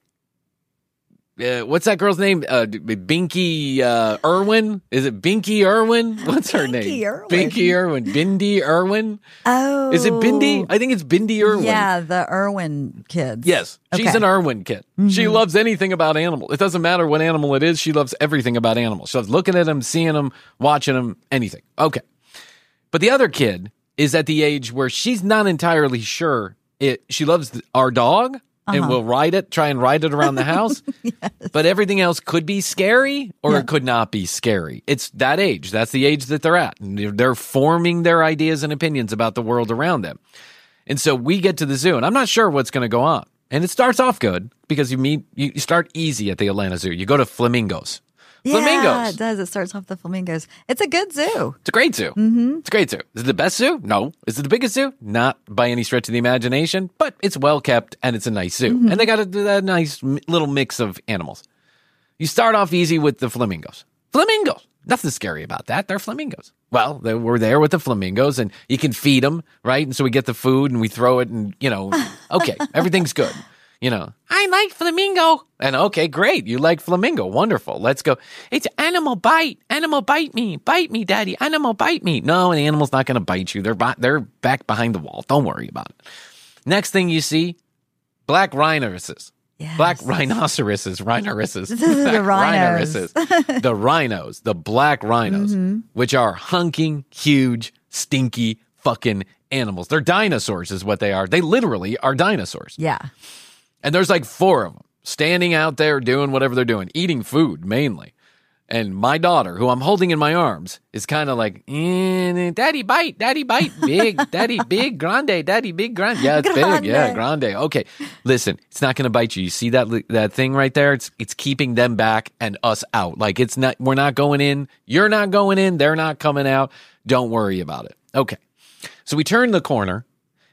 uh, what's that girl's name? Uh, Binky uh, Irwin? Is it Binky Irwin? What's her Binky name? Irwin. Binky Irwin. Bindi Irwin? Oh. Is it Bindi? I think it's Bindi Irwin. Yeah, the Irwin kids. Yes, she's Okay. an Irwin kid. She loves anything about animals. It doesn't matter what animal it is. She loves everything about animals. She loves looking at them, seeing them, watching them, anything. Okay. But the other kid is at the age where she's not entirely sure. It. She loves th- our dog and will ride it, try and ride it around the house. But everything else could be scary or it could not be scary. It's that age. That's the age that they're at. And they're, they're forming their ideas and opinions about the world around them. And so we get to the zoo, and I'm not sure what's going to go on. And it starts off good because you meet, you you start easy at the Atlanta Zoo. You go to flamingos. Yeah, Flamingos. it does. It starts off the flamingos. It's a good zoo. It's a great zoo. Mm-hmm. It's a great zoo. Is it the best zoo? No. Is it the biggest zoo? Not by any stretch of the imagination, but it's well kept and it's a nice zoo. Mm-hmm. And they got a, a nice m- little mix of animals. You start off easy with the flamingos. Flamingos. Nothing scary about that. They're flamingos. Well, they, we're there with the flamingos and you can feed them, right? And so we get the food and we throw it and, you know, okay, everything's good. You know, I like flamingo. And okay, great. You like flamingo. Wonderful. Let's go. It's animal bite. Animal bite me. Bite me, daddy. Animal bite me. No, the animal's not going to bite you. They're, bi- they're back behind the wall. Don't worry about it. Next thing you see, black rhinoceroses. Yes. Black rhinoceroses, rhinoceroses, The Black rhinos. rhinoceroses. The rhinos, the black rhinos, Mm-hmm. which are hunking, huge, stinky fucking animals. They're dinosaurs is what they are. They literally are dinosaurs. Yeah. And there's like four of them standing out there doing whatever they're doing, eating food mainly. And my daughter, who I'm holding in my arms, is kind of like, eh, daddy bite, daddy bite, big, daddy big, grande, daddy big, grande. Yeah, it's Grande. big. Yeah, grande. Okay. Listen, it's not going to bite you. You see that li- that thing right there? It's it's keeping them back and us out. Like it's not, we're not going in. You're not going in. They're not coming out. Don't worry about it. Okay. So we turn the corner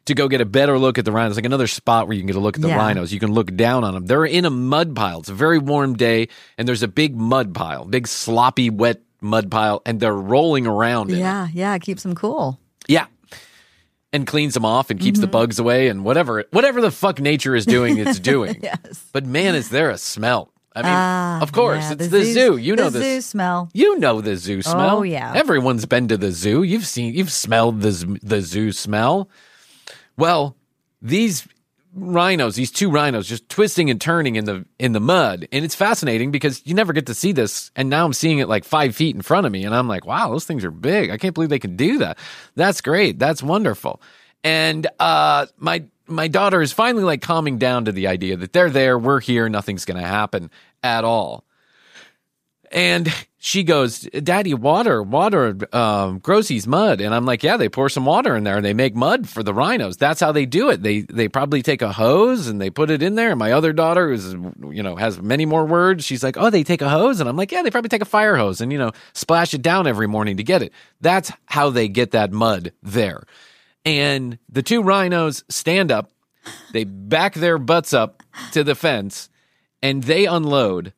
to go get a better look at the rhinos, like another spot where you can get a look at the Yeah. rhinos. You can look down on them. They're in a mud pile. It's a very warm day, and there's a big mud pile, big sloppy, wet mud pile, and they're rolling around in it. Yeah, yeah, it keeps them cool. Yeah. And cleans them off and keeps the bugs away and whatever whatever the fuck nature is doing, it's doing. Yes. But man, is there a smell. I mean, Ah, of course, yeah, it's the, zoo- zoo. You know the this. zoo smell. You know the zoo smell. Oh, yeah. Everyone's been to the zoo. You've seen, you've smelled the, z- the zoo smell. Well, these rhinos, these two rhinos just twisting and turning in the in the mud. And it's fascinating because you never get to see this. And now I'm seeing it like five feet in front of me. And I'm like, wow, those things are big. I can't believe they can do that. That's great. That's wonderful. And uh, my my daughter is finally like calming down to the idea that they're there, we're here, nothing's going to happen at all. And she goes, Daddy, water, water um, grows these mud. And I'm like, yeah, they pour some water in there and they make mud for the rhinos. That's how they do it. They they probably take a hose and they put it in there. And my other daughter, who's, you know, has many more words, she's like, oh, they take a hose? And I'm like, yeah, they probably take a fire hose and, you know, splash it down every morning to get it. That's how they get that mud there. And the two rhinos stand up, they back their butts up to the fence, and they unload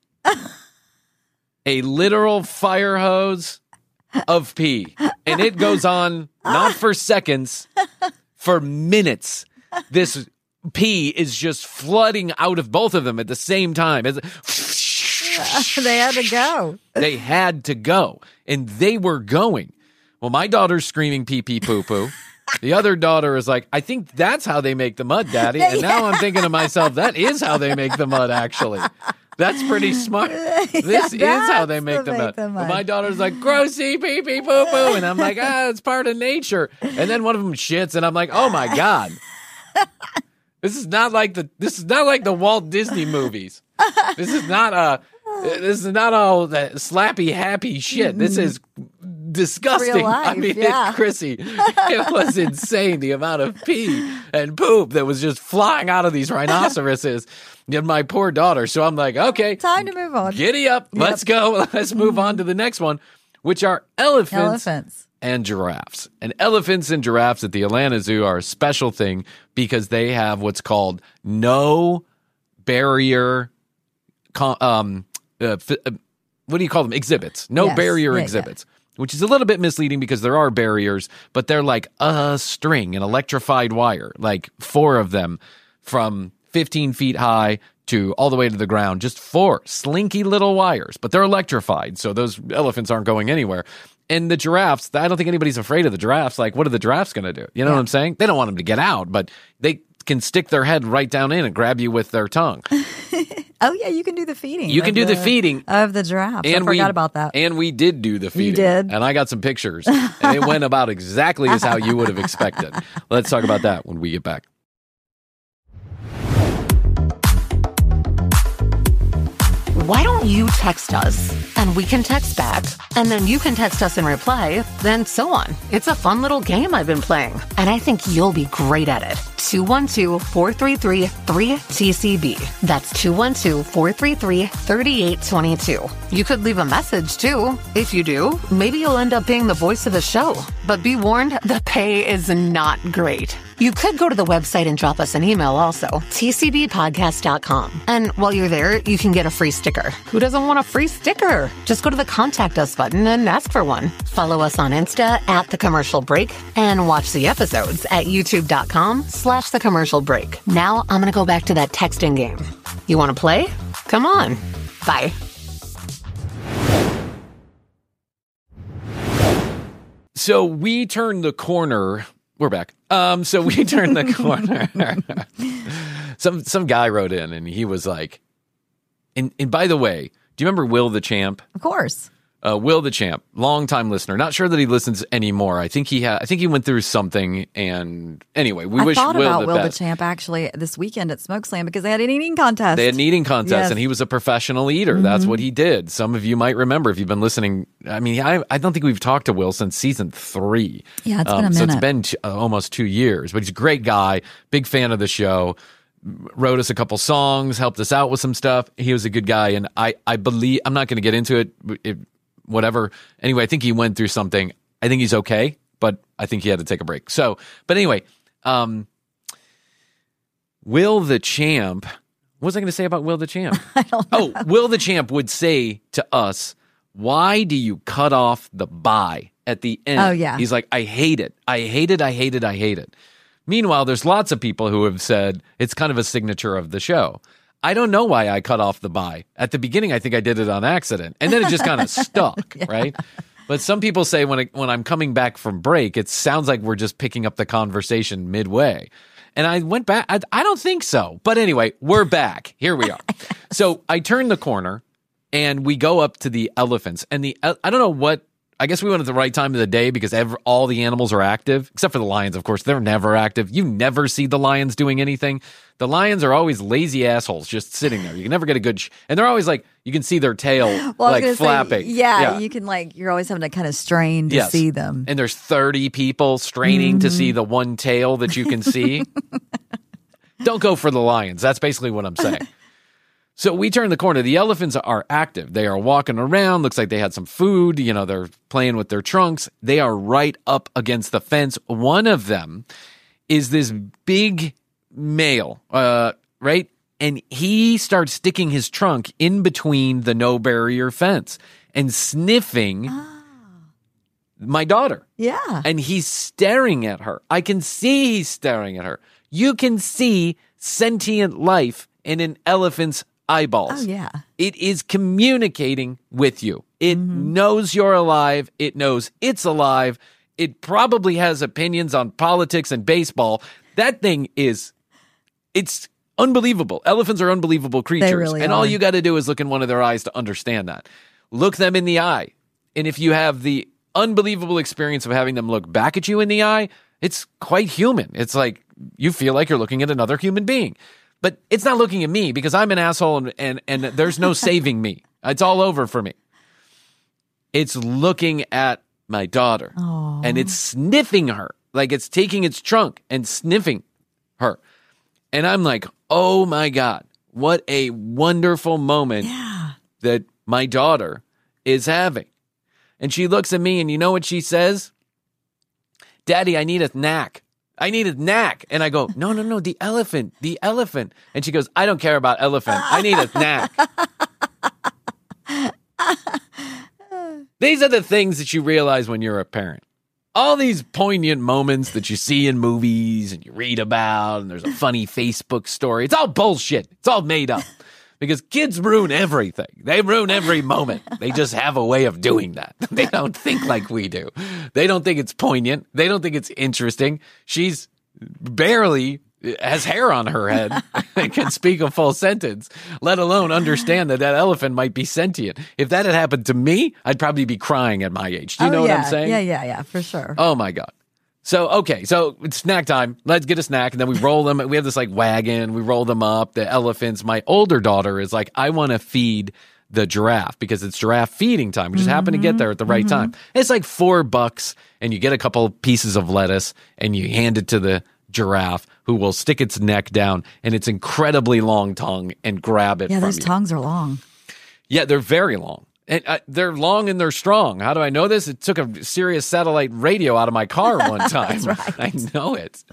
a literal fire hose of pee. And it goes on not for seconds, for minutes. This pee is just flooding out of both of them at the same time. It's, They had to go. they had to go, and they were going. Well, my daughter's screaming pee pee poo poo. The other daughter is like, I think that's how they make the mud, Daddy. And now I'm thinking to myself, that is how they make the mud, actually. That's pretty smart. This Yeah, is how they that's make to the make mud. the But mud. my daughter's like, grossy, pee pee poo poo. And I'm like, ah, it's part of nature. And then one of them shits, and I'm like, oh my God. This is not like the this is not like the Walt Disney movies. This is not a this is not all that slappy happy shit. This is disgusting. Real life, I mean, yeah. it, Chrissy, it was insane the amount of pee and poop that was just flying out of these rhinoceroses and my poor daughter. So I'm like, okay, Time to move on. giddy up. Let's go. Let's move on to the next one, which are elephants, Elephants. and giraffes. And elephants and giraffes at the Atlanta Zoo are a special thing because they have what's called no barrier co- um uh, f- uh, what do you call them? Exhibits. No Yes. barrier Yeah, yeah. exhibits. Which is a little bit misleading because there are barriers, but they're like a string, an electrified wire, like four of them from fifteen feet high to all the way to the ground. Just four slinky little wires, but they're electrified, so those elephants aren't going anywhere. And the giraffes, I don't think anybody's afraid of the giraffes. Like, what are the giraffes going to do? You know what I'm saying? They don't want them to get out, but they can stick their head right down in and grab you with their tongue. Oh yeah, you can do the feeding. You can of do the feeding. of the giraffes. I And we forgot about that. And we did do the feeding. did. And I got some pictures. And it went about exactly as how you would have expected. Let's talk about that when we get back. Why don't you text us and we can text back and then you can text us in reply, then so on. It's a fun little game I've been playing and I think you'll be great at it. two one two, four three three, three T C B. That's two one two, four three three, three eight two two. You could leave a message too. If you do, maybe you'll end up being the voice of the show. But be warned, the pay is not great. You could go to the website and drop us an email also, T C B podcast dot com. And while you're there, you can get a free sticker. Who doesn't want a free sticker? Just go to the Contact Us button and ask for one. Follow us on Insta at The Commercial Break and watch the episodes at youtube.com slash The Commercial Break. Now I'm going to go back to that texting game. You want to play? Come on. Bye. So we turned the corner. We're back. Um, so we turned the corner. some some guy wrote in and he was like, and, and by the way, do you remember Will the Champ? Of course. Uh, Will the Champ, longtime listener. Not sure that he listens anymore. I think he had. I think he went through something. And anyway, we I wish thought Will about the Will best. the Champ actually this weekend at Smoke Slam because they had an eating contest. They had an eating contest, Yes. and he was a professional eater. That's what he did. Some of you might remember if you've been listening. I mean, I, I don't think we've talked to Will since season three. Yeah, it's been a So it's minute. been t- uh, almost two years. But he's a great guy, big fan of the show. Wrote us a couple songs, helped us out with some stuff. He was a good guy, and I, I believe I'm not going to get into it, it. Whatever. Anyway, I think he went through something. I think he's okay, but I think he had to take a break. So, but anyway, um, Will the Champ, what was I going to say about Will the Champ? I don't know. Oh, Will the Champ would say to us, why do you cut off the bye at the end? Oh, yeah. He's like, I hate it. I hate it. I hate it. I hate it. Meanwhile, there's lots of people who have said it's kind of a signature of the show. I don't know why I cut off the bye. At the beginning, I think I did it on accident. And then it just kind of stuck, yeah. right? But some people say when it, when I'm coming back from break, it sounds like we're just picking up the conversation midway. And I went back. I, I don't think so. But anyway, we're back. Here we are. So I turn the corner and we go up to the elephants. And the I don't know what, I guess we went at the right time of the day because every, all the animals are active, except for the lions, of course. They're never active. You never see the lions doing anything. The lions are always lazy assholes just sitting there. You can never get a good, sh- and they're always like, you can see their tail well, like flapping. Say, yeah, yeah, you can like, you're always having to kind of strain to yes. see them. And there's thirty people straining mm-hmm. to see the one tail that you can see. Don't go for the lions. That's basically what I'm saying. So we turn the corner. The elephants are active. They are walking around. Looks like they had some food. You know, they're playing with their trunks. They are right up against the fence. One of them is this big male, uh, right? And he starts sticking his trunk in between the no barrier fence and sniffing oh. my daughter. Yeah. And he's staring at her. I can see he's staring at her. You can see sentient life in an elephant's eyeballs. Oh, yeah. It is communicating with you. It mm-hmm. knows you're alive. It knows it's alive. It probably has opinions on politics and baseball. That thing is, it's unbelievable. Elephants are unbelievable creatures. They really and are. all you got to do is look in one of their eyes to understand that. Look them in the eye. And if you have the unbelievable experience of having them look back at you in the eye, it's quite human. It's like you feel like you're looking at another human being. But it's not looking at me because I'm an asshole and, and, and there's no saving me. It's all over for me. It's looking at my daughter. Aww. And it's sniffing her. Like it's taking its trunk and sniffing her. And I'm like, oh my God, what a wonderful moment yeah. that my daughter is having. And she looks at me and you know what she says? Daddy, I need a snack. I need a snack. And I go, no, no, no, the elephant, the elephant. And she goes, I don't care about elephant. I need a snack. These are the things that you realize when you're a parent. All these poignant moments that you see in movies and you read about, and there's a funny Facebook story. It's all bullshit. It's all made up. Because kids ruin everything. They ruin every moment. They just have a way of doing that. They don't think like we do. They don't think it's poignant. They don't think it's interesting. She's barely has hair on her head and can speak a full sentence, let alone understand that that elephant might be sentient. If that had happened to me, I'd probably be crying at my age. Do you oh, know yeah. what I'm saying? Yeah, yeah, yeah, for sure. Oh, my God. So, okay, so it's snack time. Let's get a snack. And then we roll them. We have this like wagon. We roll them up. The elephants. My older daughter is like, I want to feed the giraffe because it's giraffe feeding time. We just mm-hmm. happen to get there at the right mm-hmm. time. It's like four bucks and you get a couple pieces of lettuce and you hand it to the giraffe who will stick its neck down and its incredibly long tongue and grab it yeah, from those you. tongues are long. Yeah, they're very long. And uh, they're long and they're strong. How do I know this? It took a Sirius satellite radio out of my car one time. That's right. I know it.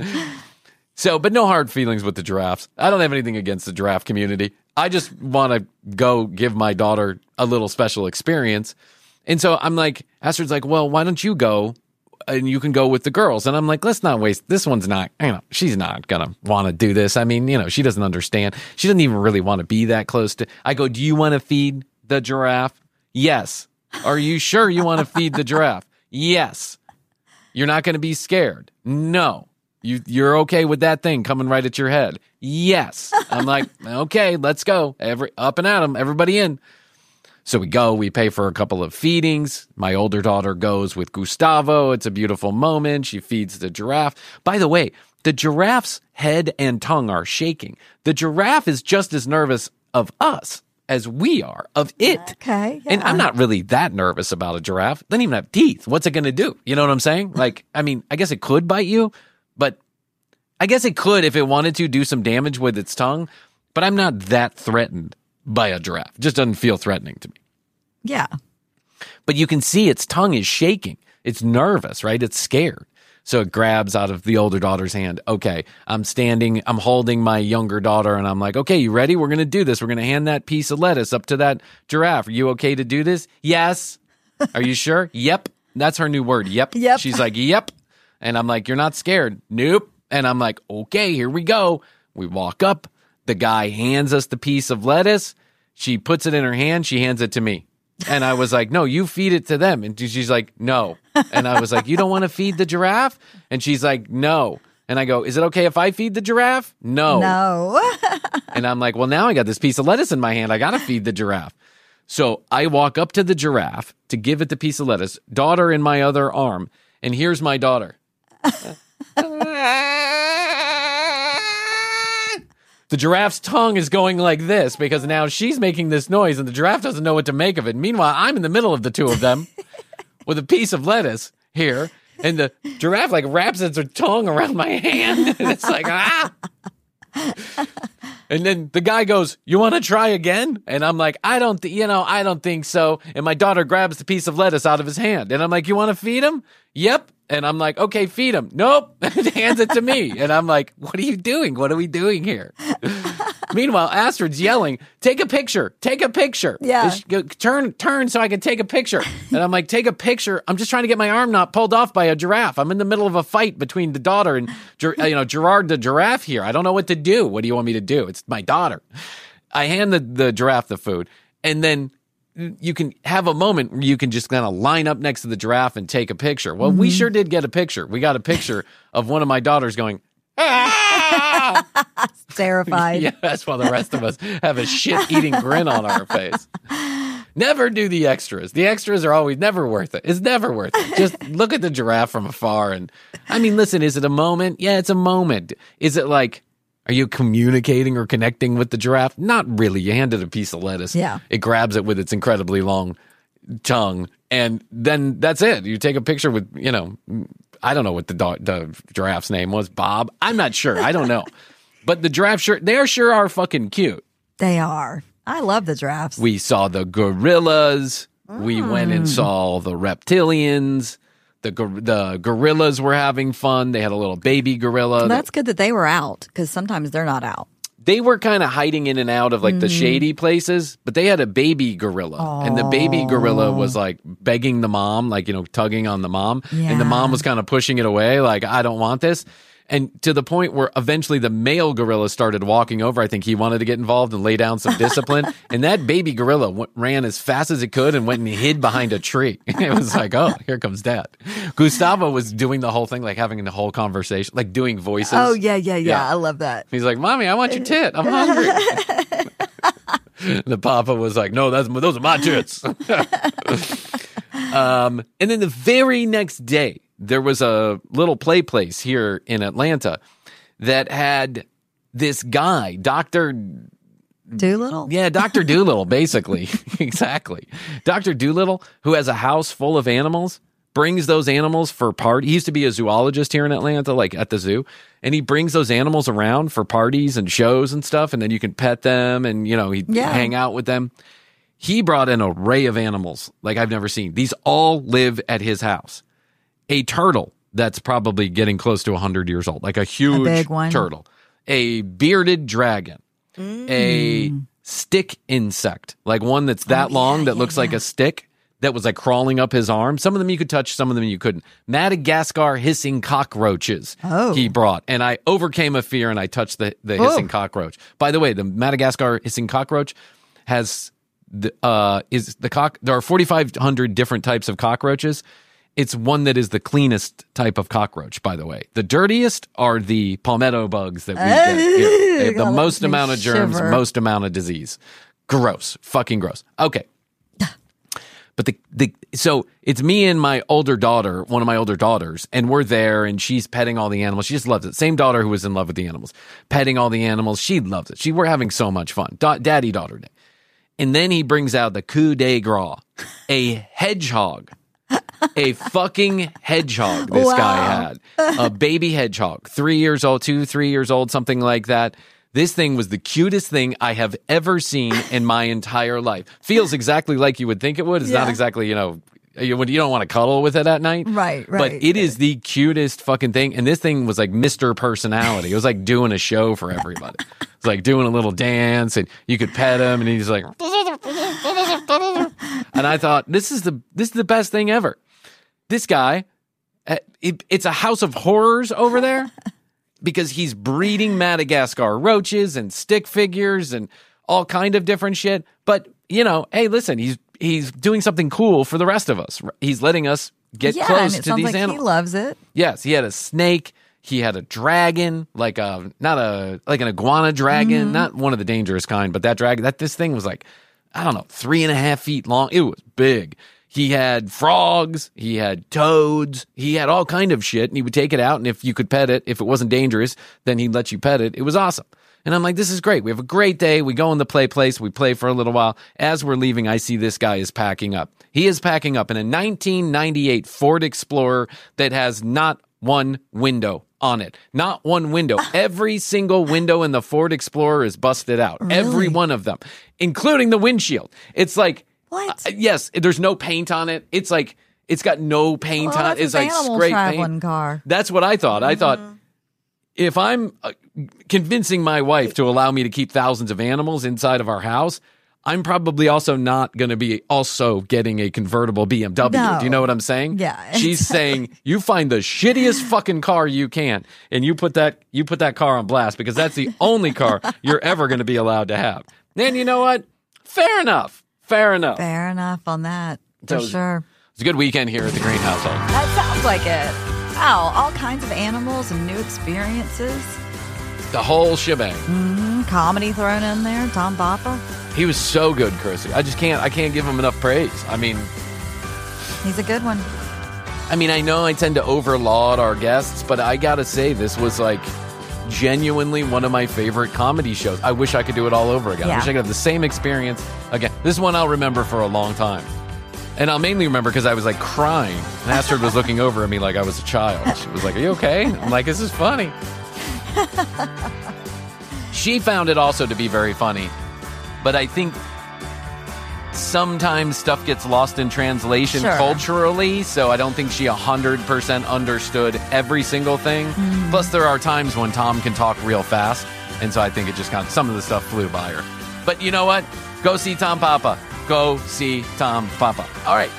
So, but no hard feelings with the giraffes. I don't have anything against the giraffe community. I just want to go give my daughter a little special experience. And so I'm like, Astrid's like, well, why don't you go and you can go with the girls? And I'm like, let's not waste, this one's not, you know, she's not going to want to do this. I mean, you know, she doesn't understand. She doesn't even really want to be that close to, I go, do you want to feed the giraffe? Yes. Are you sure you want to feed the giraffe? Yes. You're not going to be scared? No. You, you're okay with that thing coming right at your head? Yes. I'm like, okay, let's go. Every up and at 'em, everybody in. So we go, we pay for a couple of feedings. My older daughter goes with Gustavo. It's a beautiful moment. She feeds the giraffe. By the way, the giraffe's head and tongue are shaking. The giraffe is just as nervous of us as we are of it. Okay. Yeah. And I'm not really that nervous about a giraffe. It doesn't even have teeth. What's it going to do? You know what I'm saying? Like, I mean, I guess it could bite you, but I guess it could, if it wanted to, do some damage with its tongue. But I'm not that threatened by a giraffe. It just doesn't feel threatening to me. Yeah. But you can see its tongue is shaking. It's nervous, right? It's scared. So it grabs out of the older daughter's hand. Okay, I'm standing, I'm holding my younger daughter, and I'm like, okay, you ready? We're going to do this. We're going to hand that piece of lettuce up to that giraffe. Are you okay to do this? Yes. Are you sure? Yep. That's her new word. Yep. Yep. She's like, yep. And I'm like, you're not scared? Nope. And I'm like, okay, here we go. We walk up. The guy hands us the piece of lettuce. She puts it in her hand. She hands it to me. And I was like, no, you feed it to them. And she's like, no. And I was like, you don't want to feed the giraffe? And she's like, no. And I go, is it okay if I feed the giraffe? No. No. And I'm like, well, now I got this piece of lettuce in my hand. I got to feed the giraffe. So I walk up to the giraffe to give it the piece of lettuce, daughter in my other arm. And here's my daughter. The giraffe's tongue is going like this because now she's making this noise and the giraffe doesn't know what to make of it. Meanwhile, I'm in the middle of the two of them with a piece of lettuce here. And the giraffe like wraps its tongue around my hand. And it's like, ah. And then the guy goes, you want to try again? And I'm like, I don't, th- you know, I don't think so. And my daughter grabs the piece of lettuce out of his hand. And I'm like, you want to feed him? Yep. And I'm like, okay, feed him. Nope. Hands it to me. And I'm like, what are you doing? What are we doing here? Meanwhile, Astrid's yelling, take a picture. Take a picture. Yeah. Go, turn, turn so I can take a picture. And I'm like, take a picture. I'm just trying to get my arm not pulled off by a giraffe. I'm in the middle of a fight between the daughter and, you know, Gerard the giraffe here. I don't know what to do. What do you want me to do? It's my daughter. I hand the, the giraffe the food. And then you can have a moment where you can just kind of line up next to the giraffe and take a picture. Well, mm-hmm. we sure did get a picture. We got a picture of one of my daughters going, ah! Terrified. Yeah, that's while the rest of us have a shit-eating grin on our face. Never do the extras. The extras are always never worth it. It's never worth it. Just look at the giraffe from afar. And I mean, listen, is it a moment? Yeah, it's a moment. Is it like, are you communicating or connecting with the giraffe? Not really. You hand it a piece of lettuce. Yeah. It grabs it with its incredibly long tongue. And then that's it. You take a picture with, you know, I don't know what the dog, the giraffe's name was. Bob? I'm not sure. I don't know. But the giraffe sure, they sure are fucking cute. They are. I love the giraffes. We saw the gorillas. Mm. We went and saw the reptilians. The the gorillas were having fun. They had a little baby gorilla. Well, that's good that they were out because sometimes they're not out. They were kind of hiding in and out of like mm. the shady places, but they had a baby gorilla. Aww. And the baby gorilla was like begging the mom, like, you know, tugging on the mom. Yeah. And the mom was kind of pushing it away, like, I don't want this. And to the point where eventually the male gorilla started walking over. I think he wanted to get involved and lay down some discipline. And that baby gorilla w- ran as fast as it could and went and hid behind a tree. It was like, oh, here comes Dad. Gustavo was doing the whole thing, like having the whole conversation, like doing voices. Oh, yeah, yeah, yeah. yeah. I love that. He's like, Mommy, I want your tit. I'm hungry. The papa was like, no, that's those are my tits. um, and then the very next day, there was a little play place here in Atlanta that had this guy, Doctor Doolittle? Yeah, Doctor Doolittle, basically. Exactly. Doctor Doolittle, who has a house full of animals, brings those animals for parties. He used to be a zoologist here in Atlanta, like at the zoo. And he brings those animals around for parties and shows and stuff. And then you can pet them and, you know, he'd yeah. hang out with them. He brought an array of animals like I've never seen. These all live at his house. A turtle that's probably getting close to one hundred years old, like a huge a big one. turtle. A bearded dragon. Mm. A stick insect, like one that's that oh, long yeah, that yeah, looks yeah. like a stick that was like crawling up his arm. Some of them you could touch, some of them you couldn't. Madagascar hissing cockroaches oh. he brought. And I overcame a fear and I touched the, the oh. hissing cockroach. By the way, the Madagascar hissing cockroach has, the, uh, is the cock, there are forty-five hundred different types of cockroaches. It's one that is the cleanest type of cockroach, by the way. The dirtiest are the palmetto bugs that we get here. They have the most amount of germs, shiver. most amount of disease. Gross. Fucking gross. Okay. But the, the so it's me and my older daughter, one of my older daughters, and we're there, and she's petting all the animals. She just loves it. Same daughter who was in love with the animals. Petting all the animals. She loves it. She We're having so much fun. Da- Daddy-daughter day. And then he brings out the coup de grace, a hedgehog. A fucking hedgehog this wow. guy had. A baby hedgehog. Three years old, two, three years old, something like that. This thing was the cutest thing I have ever seen in my entire life. Feels exactly like you would think it would. It's yeah. not exactly, you know, you, when you don't want to cuddle with it at night. Right, right. But it is the cutest fucking thing. And this thing was like Mister Personality. It was like doing a show for everybody. It's like doing a little dance, and you could pet him, and he's like, and I thought, this is the this is the best thing ever. This guy, it, it's a house of horrors over there because he's breeding Madagascar roaches and stick figures and all kind of different shit. But, you know, hey, listen, he's he's doing something cool for the rest of us. He's letting us get yeah, close and it to sounds these like animals. He loves it. Yes, he had a snake. He had a dragon, like a not a like an iguana dragon, mm-hmm. not one of the dangerous kind, but that dragon. That this thing was like, I don't know, three and a half feet long. It was big. He had frogs. He had toads. He had all kind of shit, and he would take it out. And if you could pet it, if it wasn't dangerous, then he'd let you pet it. It was awesome. And I'm like, this is great. We have a great day. We go in the play place. We play for a little while. As we're leaving, I see this guy is packing up. He is packing up in a nineteen ninety-eight Ford Explorer that has not one window on it. Not one window. Every single window in the Ford Explorer is busted out. Really? Every one of them, including the windshield. It's like, What? uh, yes, there's no paint on it. It's like, it's got no paint Well, on it. that's It's his like animal scrape traveling paint. car. That's what I thought. I thought, if I'm uh, convincing my wife to allow me to keep thousands of animals inside of our house, I'm probably also not going to be also getting a convertible B M W. No. Do you know what I'm saying? Yeah. She's saying, you find the shittiest fucking car you can, and you put that you put that car on blast because that's the only car you're ever going to be allowed to have. And you know what? Fair enough. Fair enough. Fair enough on that, for So- sure. It's a good weekend here at the Green Household. That sounds like it. Wow, all kinds of animals and new experiences. The whole shebang. Mm, comedy thrown in there. Tom Papa. He was so good, Chrissy. I just can't I can't give him enough praise. I mean, He's a good one. I mean, I know I tend to overlaud our guests, but I gotta say, this was like genuinely one of my favorite comedy shows. I wish I could do it all over again. I Yeah. wish I could have the same experience again. This one I'll remember for a long time. And I'll mainly remember because I was like crying. And Astrid was looking over at me like I was a child. She was like, are you okay? I'm like, this is funny. She found it also to be very funny. But I think sometimes stuff gets lost in translation Sure. culturally, so I don't think she one hundred percent understood every single thing. Plus, there are times when Tom can talk real fast, and so I think it just kind of, some of the stuff flew by her. But you know what? Go see Tom Papa. Go see Tom Papa. All right.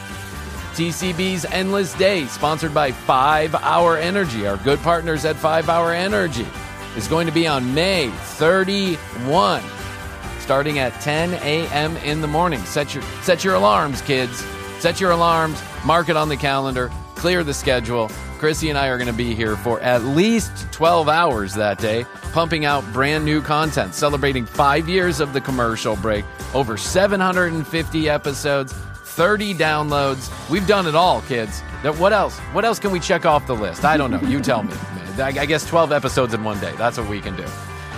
T C B's Endless Day, sponsored by five hour Energy. Our good partners at five hour Energy is going to be on May thirty-first. Starting at ten a.m. in the morning. Set your set your alarms, kids. Set your alarms. Mark it on the calendar. Clear the schedule. Chrissy and I are going to be here for at least twelve hours that day, pumping out brand new content, celebrating five years of the commercial break, over seven hundred fifty episodes, thirty downloads. We've done it all, kids. Now, what else? What else can we check off the list? I don't know. You tell me. I I guess twelve episodes in one day. That's what we can do.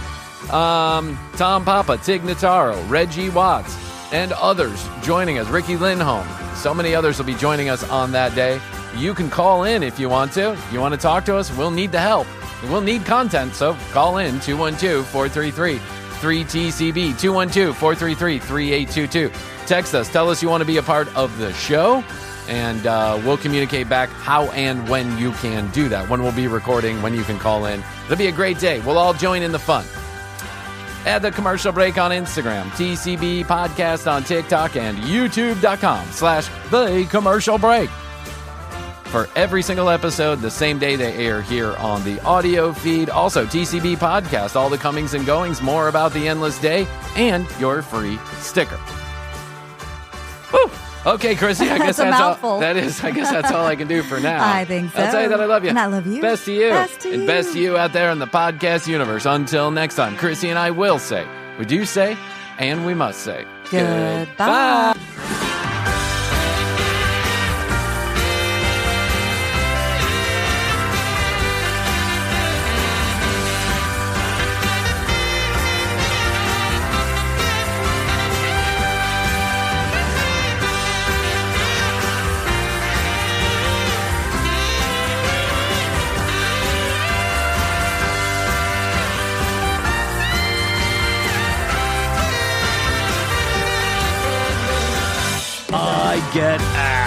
Um, Tom Papa, Tig Notaro, Reggie Watts, and others joining us. Ricky Lindholm. So many others will be joining us on that day. You can call in if you want to. If you want to talk to us, we'll need the help. We'll need content, so call in two one two, four three three, three T C B, two one two, four three three, three eight two two. Text us. Tell us you want to be a part of the show, and uh, we'll communicate back how and when you can do that, when we'll be recording, when you can call in. It'll be a great day. We'll all join in the fun. Add the commercial break on Instagram, T C B Podcast on TikTok, and YouTube.com slash The Commercial Break. For every single episode, the same day they air here on the audio feed. Also, T C B Podcast, all the comings and goings, more about the Endless Day, and your free sticker. Woo! Okay, Chrissy, I guess That's a that's all. mouthful. That is, I guess that's all I can do for now. I think so. I'll tell you that I love you. And I love you. Best to you. Best to and you. best to you out there in the podcast universe. Until next time, Chrissy and I will say, we do say, and we must say, Goodbye. I get ass.